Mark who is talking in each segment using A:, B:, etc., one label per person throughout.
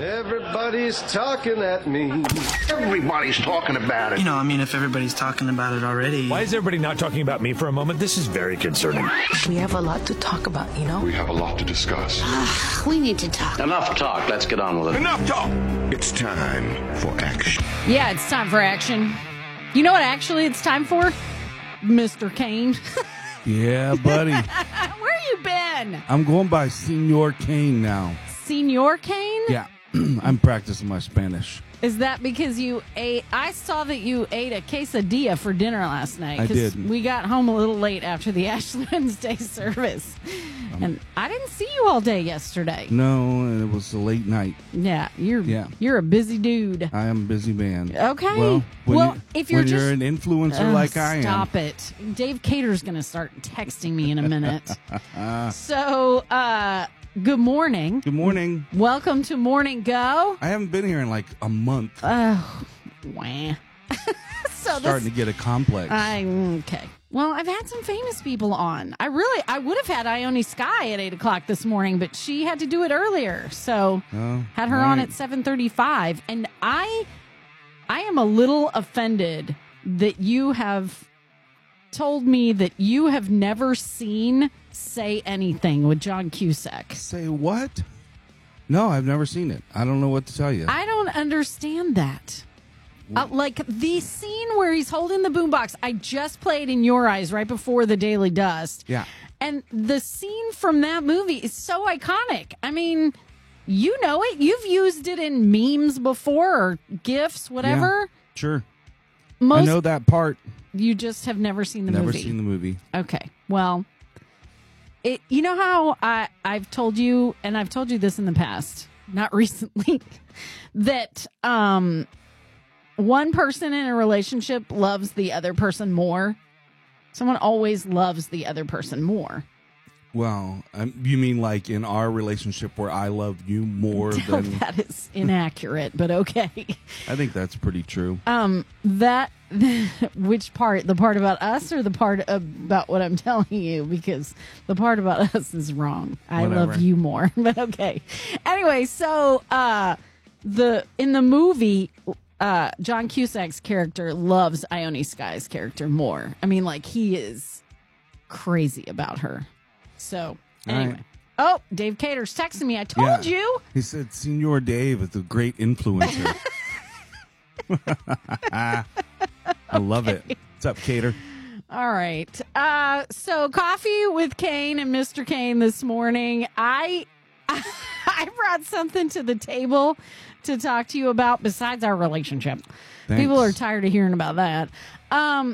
A: Everybody's talking at me.
B: Everybody's talking about it.
C: You know, I mean, if everybody's talking about it already.
D: Why is everybody not talking about me for a moment? This is very concerning.
E: We have a lot to talk about, you know?
F: We have a lot to discuss.
G: We need to talk.
B: Enough talk. Let's get on with it.
F: Enough talk! It's time for action.
H: Yeah, it's time for action. You know what actually it's time for? Mr. Kane.
I: Yeah, buddy.
H: Where you been?
I: I'm going by Senor Kane now.
H: Senor Kane?
I: Yeah, I'm practicing my Spanish.
H: Is that because you ate? I saw that you ate a quesadilla for dinner last night.
I: I did.
H: We got home a little late after the Ash Wednesday service. And I didn't see you all day yesterday.
I: No, it was a late night.
H: Yeah, you're a busy dude.
I: I am a busy man.
H: Okay.
I: Well,
H: if you're
I: you're an influencer like I am.
H: Stop it. Dave Cater's going to start texting me in a minute. So, good morning.
I: Good morning.
H: Welcome to Morning Go.
I: I haven't been here in like a month.
H: Oh, wah.
I: Starting to get a complex.
H: Okay. Well, I've had some famous people on. I would have had Ione Skye at 8 o'clock this morning, but she had to do it earlier. So had her on at 7:35. And I am a little offended that you have told me that you have never seen Say Anything with John Cusack.
I: Say what? No, I've never seen it. I don't know what to tell you.
H: I don't understand that. Like the scene where he's holding the boombox, I just played In Your Eyes right before the Daily Dust.
I: Yeah.
H: And the scene from that movie is so iconic. I mean, you know it. You've used it in memes before or GIFs, whatever.
I: Yeah, sure. I know that part.
H: You just have never seen the movie.
I: Never seen the movie.
H: Okay. Well, you know how I've told you, and I've told you this in the past, not recently, that one person in a relationship loves the other person more. Someone always loves the other person more.
I: Well, you mean like in our relationship where I love you more than...
H: That is inaccurate, but okay.
I: I think that's pretty true.
H: Which part? The part about us or the part about what I'm telling you? Because the part about us is wrong. I love you more, but okay. Anyway, so in the movie... John Cusack's character loves Ione Skye's character more. I mean, like, he is crazy about her. So, anyway. Right. Oh, Dave Cater's texting me. I told you.
I: He said, Senor Dave is a great influencer. I love it. What's up, Cater?
H: All right. So, coffee with Kane and Mr. Kane this morning. I brought something to the table to talk to you about besides our relationship.
I: Thanks.
H: People are tired of hearing about that. All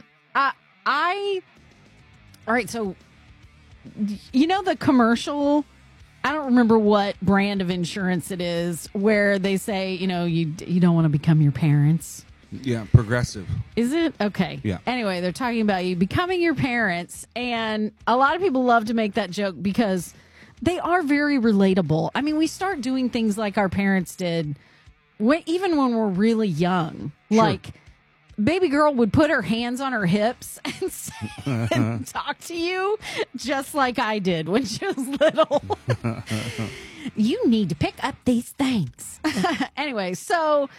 H: right, so you know the commercial, I don't remember what brand of insurance it is, where they say, you know, you don't want to become your parents.
I: Yeah, Progressive.
H: Is it? Okay.
I: Yeah.
H: Anyway, they're talking about you becoming your parents, and a lot of people love to make that joke because they are very relatable. I mean, we start doing things like our parents did even when we're really young. Sure. Like, baby girl would put her hands on her hips and talk to you just like I did when she was little. You need to pick up these things. Anyway, so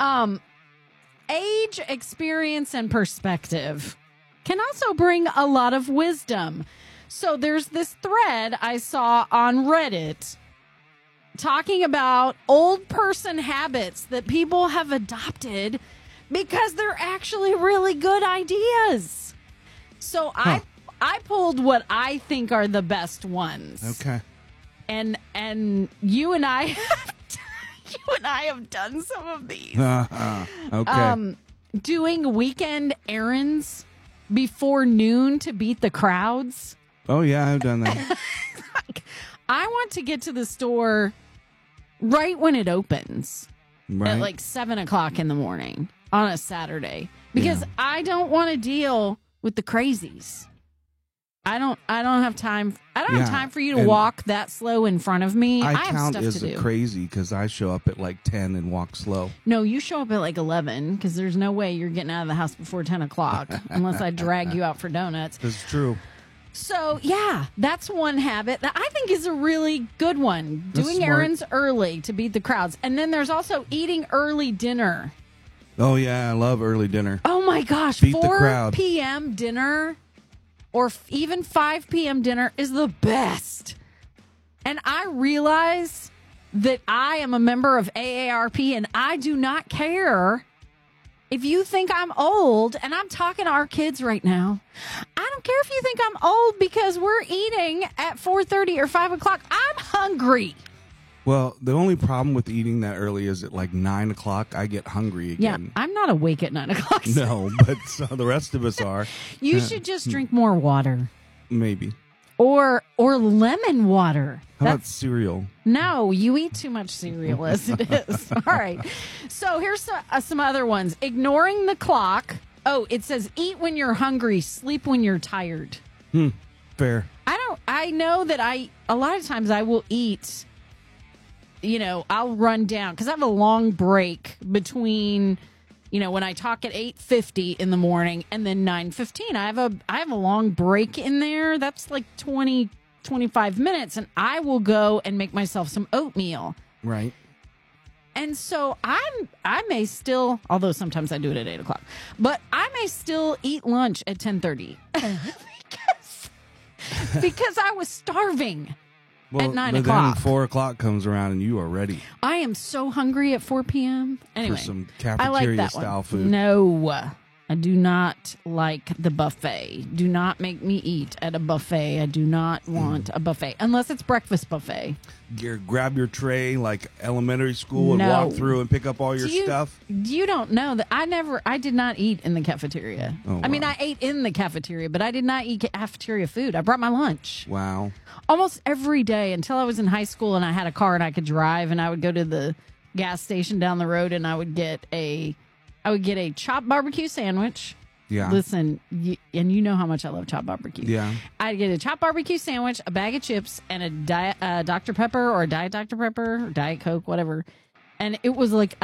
H: age, experience, and perspective can also bring a lot of wisdom. So there's this thread I saw on Reddit talking about old person habits that people have adopted because they're actually really good ideas. So I pulled what I think are the best ones.
I: Okay.
H: And you and I have done some of these.
I: Okay.
H: Doing weekend errands before noon to beat the crowds.
I: Oh, yeah, I've done that.
H: I want to get to the store right when it opens.
I: Right.
H: At like 7 o'clock in the morning on a Saturday. Because I don't want to deal with the crazies. I don't have time. I don't have time for you to walk that slow in front of me. I have
I: count
H: stuff
I: as
H: to do.
I: Crazy because I show up at like 10 and walk slow.
H: No, you show up at like 11 because there's no way you're getting out of the house before 10 o'clock unless I drag you out for donuts.
I: That's true.
H: So, yeah, that's one habit that I think is a really good one.
I: That's
H: Doing
I: smart.
H: errands early to beat the crowds. And then there's also eating early dinner.
I: Oh, yeah, I love early dinner.
H: Oh, my gosh.
I: Beat the
H: 4
I: crowd.
H: p.m. dinner or even 5 p.m. dinner is the best. And I realize that I am a member of AARP and I do not care if you think I'm old, and I'm talking to our kids right now. I don't care if you think I'm old because we're eating at 4:30 or 5 o'clock. I'm hungry.
I: Well, the only problem with eating that early is at like 9 o'clock, I get hungry
H: Yeah,
I: again.
H: I'm not awake at 9 o'clock.
I: No, but the rest of us are.
H: You should just drink more water
I: Maybe.
H: or lemon water.
I: How about cereal?
H: No, you eat too much cereal as it is. All right. So here's some other ones. Ignoring the clock. Oh, it says eat when you're hungry, sleep when you're tired.
I: Fair.
H: I know that a lot of times I will eat, I'll run down because I have a long break between, when I talk at 8:50 in the morning and then 9:15. I have a long break in there. That's like 25 minutes, and I will go and make myself some oatmeal.
I: Right.
H: And so I may still, although sometimes I do it at 8 o'clock, but I may still eat lunch at 10:30 because I was starving at 9
I: but
H: o'clock.
I: then 4 o'clock comes around and you are ready
H: I am so hungry at 4 p.m. Anyway,
I: for some
H: I like that
I: cafeteria-style
H: one.
I: food.
H: No, I do not like the buffet. Do not make me eat at a buffet. I do not want a buffet unless it's breakfast buffet.
I: Grab your tray like elementary school and
H: No.
I: walk through and pick up all your stuff.
H: You don't know that I did not eat in the cafeteria.
I: Oh,
H: I mean,
I: wow.
H: I ate in the cafeteria, but I did not eat cafeteria food. I brought my lunch
I: Wow.
H: almost every day until I was in high school and I had a car and I could drive, and I would go to the gas station down the road and I would get a chopped barbecue sandwich.
I: Yeah.
H: Listen, and you know how much I love chopped barbecue.
I: Yeah.
H: I'd get a chopped barbecue sandwich, a bag of chips, and a Dr. Pepper or a Diet Dr. Pepper or Diet Coke, whatever. And it was like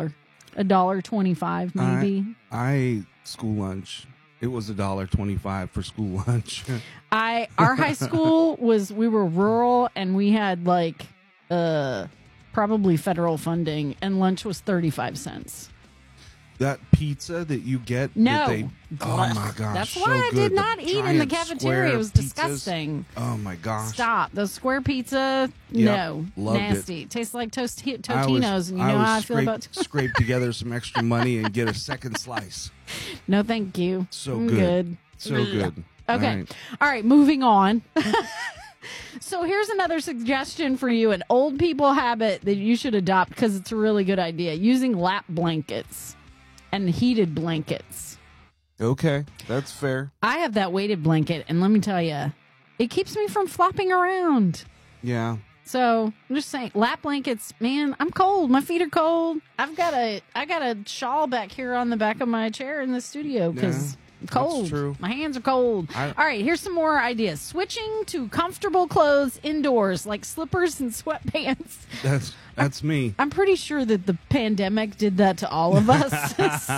H: $1.25 maybe.
I: I ate school lunch. It was $1.25 for school lunch.
H: Our high school we were rural and we had like probably federal funding, and lunch was 35 cents.
I: That pizza that you get.
H: No.
I: That oh my gosh.
H: That's
I: so
H: why I
I: good.
H: did not eat in the
I: giant
H: cafeteria.
I: square
H: It was
I: pizzas.
H: disgusting.
I: Oh my gosh.
H: Stop. The square pizza,
I: Yep,
H: no.
I: loved it.
H: Nasty. Tastes like Totino's, and you know
I: I
H: how I
I: would
H: feel about
I: scrape together some extra money and get a second slice.
H: No, thank you.
I: So
H: I'm
I: good. So good.
H: Okay. All right, moving on. So here's another suggestion for you, an old people habit that you should adopt because it's a really good idea. Using lap blankets and heated blankets.
I: Okay, that's fair.
H: I have that weighted blanket, and let me tell you, it keeps me from flopping around.
I: Yeah.
H: So I'm just saying, lap blankets, man, I'm cold. My feet are cold. I got a shawl back here on the back of my chair in the studio because
I: Yeah,
H: I'm cold.
I: that's true.
H: My hands are cold. All right, here's some more ideas. Switching to comfortable clothes indoors, like slippers and sweatpants.
I: That's me.
H: I'm pretty sure that the pandemic did that to all of us.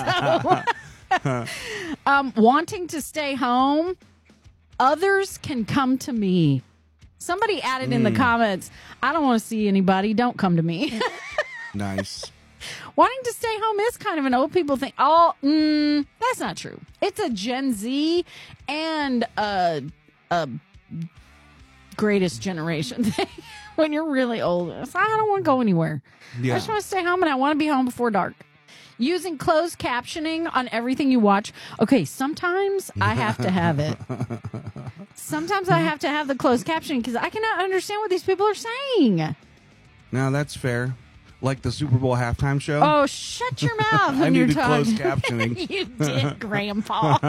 H: So, wanting to stay home, others can come to me. Somebody added in the comments, I don't want to see anybody. Don't come to me.
I: Nice.
H: Wanting to stay home is kind of an old people thing. That's not true. It's a Gen Z and a greatest generation thing. When you're really old, I don't want to go anywhere.
I: Yeah.
H: I just want to stay home, and I want to be home before dark. Using closed captioning on everything you watch. Okay, sometimes I have to have it. Sometimes I have to have the closed captioning because I cannot understand what these people are saying.
I: Now that's fair. Like the Super Bowl halftime show.
H: Oh, shut your mouth
I: I
H: when you're
I: needed
H: talking.
I: closed captioning.
H: You did, Grandpa.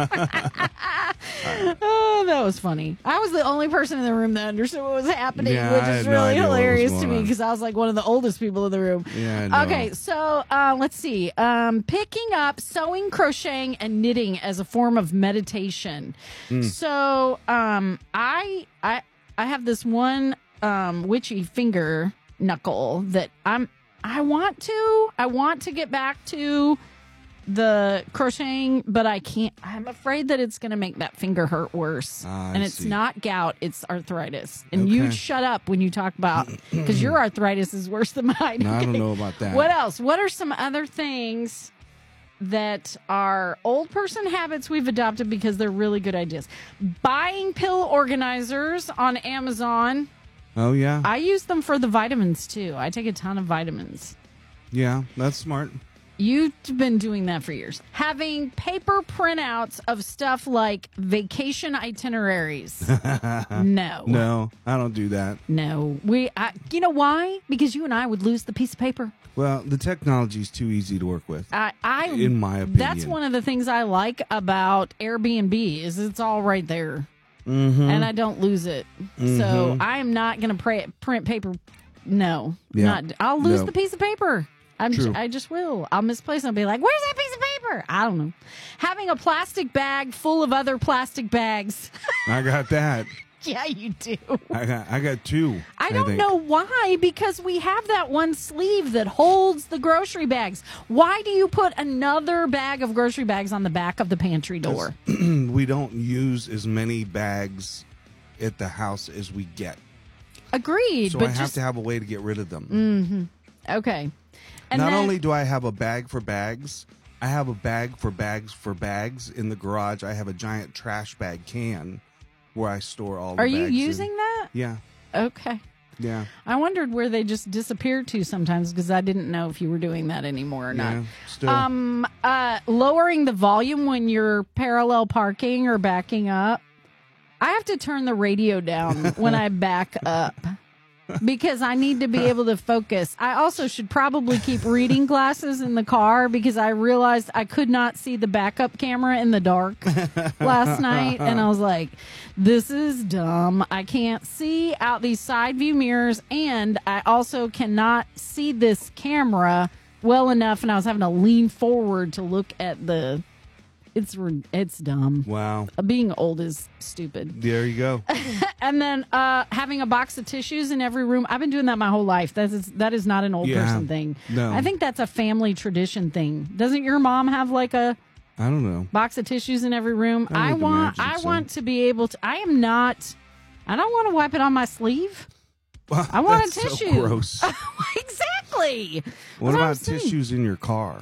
H: Oh, that was funny. I was the only person in the room that understood what was happening,
I: Yeah,
H: which
I: I
H: is
I: had no
H: really
I: idea what was
H: hilarious
I: going
H: to me
I: on.
H: because I was like one of the oldest people in the room.
I: Yeah, I know.
H: Okay, so let's see. Picking up sewing, crocheting, and knitting as a form of meditation. So I have this one witchy finger knuckle that I want to get back to the crocheting, but I can't. I'm afraid that it's going to make that finger hurt worse. And it's not gout, it's arthritis. And you
I: Okay.
H: shut up when you talk about, because your arthritis is worse than mine.
I: No, I don't know about that.
H: What else? What are some other things that are old person habits we've adopted because they're really good ideas? Buying pill organizers on Amazon.
I: Oh, yeah.
H: I use them for the vitamins, too. I take a ton of vitamins.
I: Yeah, that's smart.
H: You've been doing that for years. Having paper printouts of stuff like vacation itineraries. No.
I: No, I don't do that.
H: No. You know why? Because you and I would lose the piece of paper.
I: Well, the technology's too easy to work with.
H: In
I: my opinion.
H: That's one of the things I like about Airbnb is it's all right there. And I don't lose it. So I'm not going to print paper. No.
I: Yeah.
H: I'll lose
I: No.
H: the piece of paper.
I: True.
H: I just will. I'll misplace it and be like, where's that piece of paper? I don't know. Having a plastic bag full of other plastic bags.
I: I got that.
H: Yeah, you do.
I: I got two.
H: I don't
I: think.
H: know why, because we have that one sleeve that holds the grocery bags. Why do you put another bag of grocery bags on the back of the pantry door?
I: We don't use as many bags at the house as we get.
H: Agreed.
I: So
H: but
I: I have to have a way to get rid of them.
H: Okay. And
I: Not
H: then-
I: only do I have a bag for bags, I have a bag for bags in the garage. I have a giant trash bag can where I store all the
H: Are
I: bags.
H: you
I: in.
H: using that?
I: Yeah.
H: Okay.
I: Yeah.
H: I wondered where they just disappeared to sometimes because I didn't know if you were doing that anymore or
I: Yeah.
H: not.
I: Still.
H: Lowering the volume when you're parallel parking or backing up. I have to turn the radio down when I back up because I need to be able to focus. I also should probably keep reading glasses in the car because I realized I could not see the backup camera in the dark last night. And I was like, this is dumb. I can't see out these side view mirrors. And I also cannot see this camera well enough. And I was having to lean forward to look at the... It's dumb.
I: Wow.
H: Being old is stupid.
I: There you go.
H: And then having a box of tissues in every room. I've been doing that my whole life. That is not an old person thing.
I: No.
H: I think that's a family tradition thing. Doesn't your mom have like a
I: I don't know.
H: box of tissues in every room?
I: I would imagine
H: I
I: so.
H: want to be able to. I don't want to wipe it on my sleeve. I want a
I: That's
H: tissue.
I: So gross.
H: Exactly.
I: What
H: That's I'm
I: about
H: saying.
I: tissues in your car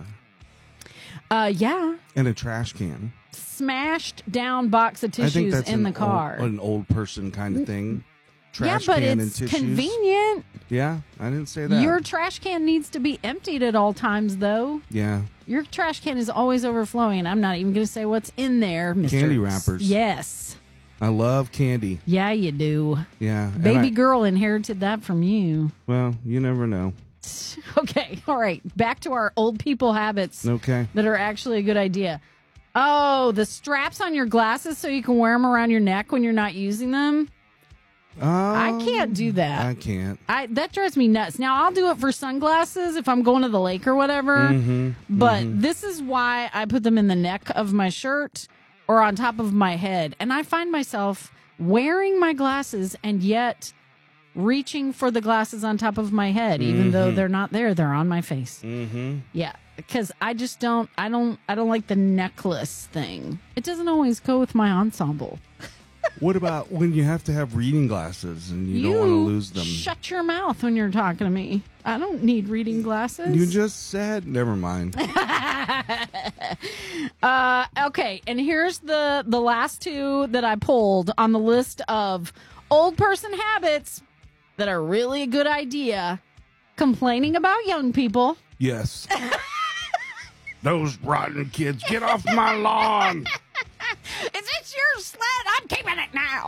H: Yeah.
I: and a trash can?
H: Smashed down box of
I: I think
H: tissues
I: that's
H: in the car.
I: an old person kind of thing.
H: Yeah,
I: Trash
H: but
I: can
H: it's
I: and tissues.
H: convenient.
I: Yeah, I didn't say that.
H: Your trash can needs to be emptied at all times, though.
I: Yeah.
H: Your trash can is always overflowing. I'm not even going to say what's in there, Mr.
I: Candy wrappers.
H: Yes.
I: I love candy.
H: Yeah, you do.
I: Yeah. and
H: Baby
I: I-
H: girl inherited that from you.
I: Well, you never know.
H: Okay. All right. Back to our old people habits
I: Okay.
H: that are actually a good idea. Oh, the straps on your glasses so you can wear them around your neck when you're not using them. I can't do that.
I: I can't.
H: That drives me nuts. Now, I'll do it for sunglasses if I'm going to the lake or whatever. But this is why I put them in the neck of my shirt or on top of my head. And I find myself wearing my glasses and yet reaching for the glasses on top of my head, even though they're not there. They're on my face. Yeah, because I just don't like the necklace thing. It doesn't always go with my ensemble.
I: What about when you have to have reading glasses and you don't want to lose them?
H: Shut your mouth when you're talking to me. I don't need reading glasses.
I: You just said, never mind.
H: Okay, and here's the last two that I pulled on the list of old person habits that are really a good idea. Complaining about young people.
I: Yes. Those rotten kids, get off my lawn.
H: Is this your sled? I'm keeping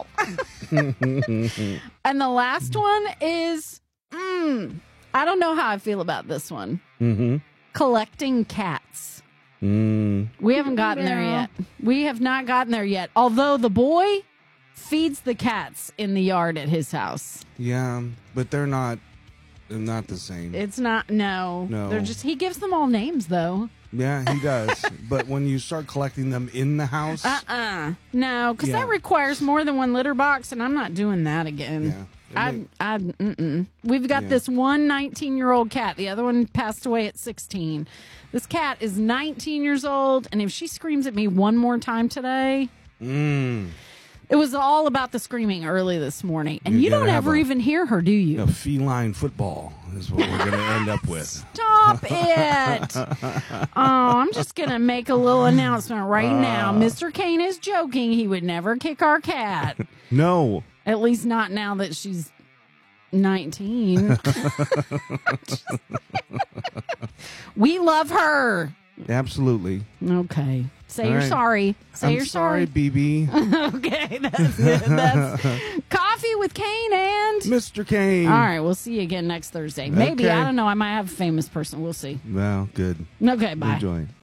H: it now. And the last one is, I don't know how I feel about this one. Collecting cats. We haven't gotten there yet. We have not gotten there yet. Although the boy feeds the cats in the yard at his house.
I: Yeah, but they're not the same.
H: It's not, no.
I: No.
H: They're just, he gives them all names though.
I: Yeah, he does. But when you start collecting them in the house,
H: No, because
I: Yeah.
H: that requires more than one litter box, and I'm not doing that again.
I: yeah.
H: We've got this one 19-year-old cat. The other one passed away at 16. This cat is 19 years old, and if she screams at me one more time today, it was all about the screaming early this morning. And you don't ever even hear her, do you?
I: Feline football is what we're going to end up with.
H: Stop it. I'm just going to make a little announcement right now. Mr. Kane is joking. He would never kick our cat.
I: No.
H: At least not now that she's 19. We love her.
I: Absolutely.
H: Okay. Say
I: All
H: you're
I: right.
H: sorry. Say
I: I'm
H: you're sorry.
I: BB.
H: Okay, that's it. That's Coffee with Kane and
I: Mr. Kane.
H: All right, we'll see you again next Thursday. Maybe,
I: Okay.
H: I don't know. I might have a famous person. We'll see.
I: Well, good.
H: Okay, bye.
I: Enjoy.